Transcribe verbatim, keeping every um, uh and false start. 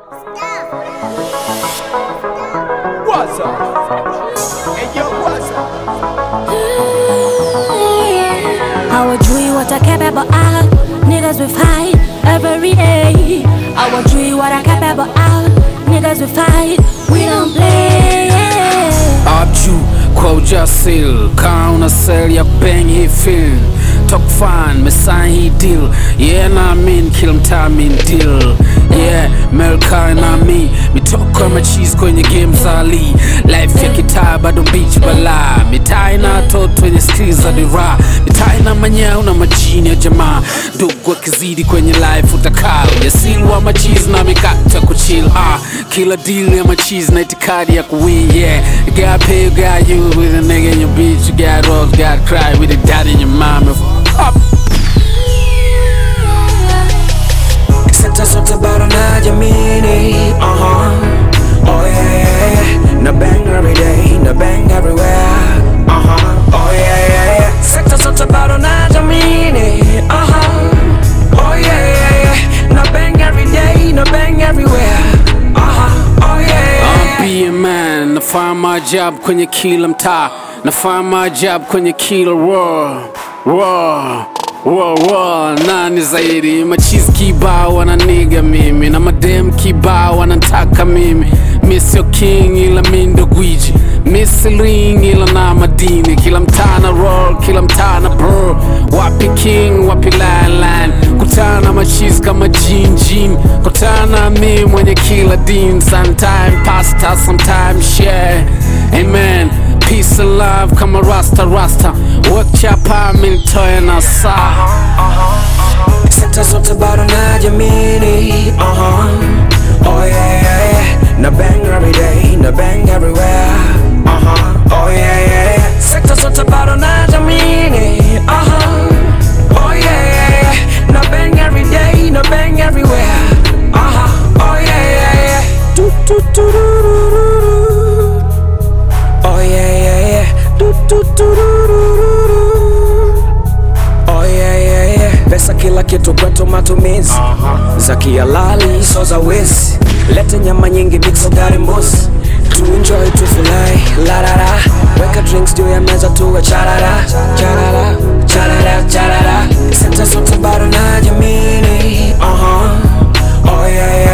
What's up? Hey yo, what's up? Hawajui watakabeba out, niggas we fight every day. Hawajui watakabeba out, niggas we fight, we don't play. Abju kwa ujasiri, kauna seli ya bang hii film. Talk fine, mesign hii deal. Yeah, na mean, kill mtaa mean deal. Yeah, Melka na mi mitoko ma cheese kwenye game zali. Life ya kitaa bado beach bala. Mitaa ina toto wenye skills za dira. Mitaa ina manyao na majini ya jamaa. Ndugu wakizidi kwenye life utakaa. Yasilu wa machizi na mikata kuchill. Ah, kila deal ya machizi na itikadi ya kuwin. Yeah, you gotta pay, you got you with a nigga in your bitch. You got rocks, gotta cry with a dad in your mama. Up. Sekta zote bado na jamini, uh-huh. Oh yeah, yeah, yeah. Na bang every day, na bang everywhere, uh-huh. Oh yeah, yeah, yeah. Sekta zote bado na jamini, uh-huh. Oh yeah, yeah, yeah. Na bang every day, na bang everywhere, uh-huh. Oh yeah, yeah, yeah. I'm be a man, nafanya maajabu kwenye kila mtaa. Nafanya maajabu kwenye kila war, war. Wow, wow, nani zaidi? Machizi kibao wananiga mimi, na madem kibao wanantaka mimi. Miss your king ila mindo gwiji, miss ring ila na madini. Kila mtaa na roll, kila mtaa na bro. Wapi king, wapi line line. Kutana machizi kama jean jean. Kutana mi mwenye kila din. Sometime pasta, sometime share. Amen. Peace and love kama rasta rasta. Wakiapa mintoe na saa. Sekta zote bado na jamini, uh-huh. Oh yeah, yeah, yeah. Na bang every day, na bang everywhere, uh-huh. Oh yeah, yeah, yeah. Sekta zote bado na jamini, uh-huh. Oh yeah, yeah, yeah. Na bang every day, na bang everywhere, uh-huh. Oh yeah, yeah, yeah. Do, do, do, do, do, do. Oh yeah, yeah, yeah. Do, do, do, do, do, do. Oh yeah, yeah, yeah. Pesa kila kitu kwetu matumizi, uh-huh. Za kihalali so za wezi. Lete nyama nyingi mixo gari mbuzi. Tu enjoy tu fly, la la la. Weka drinks juu ya meza tuwe charara, charara, charara, charara. Sekta zote bado na jamini, uh-huh. Oh yeah, yeah.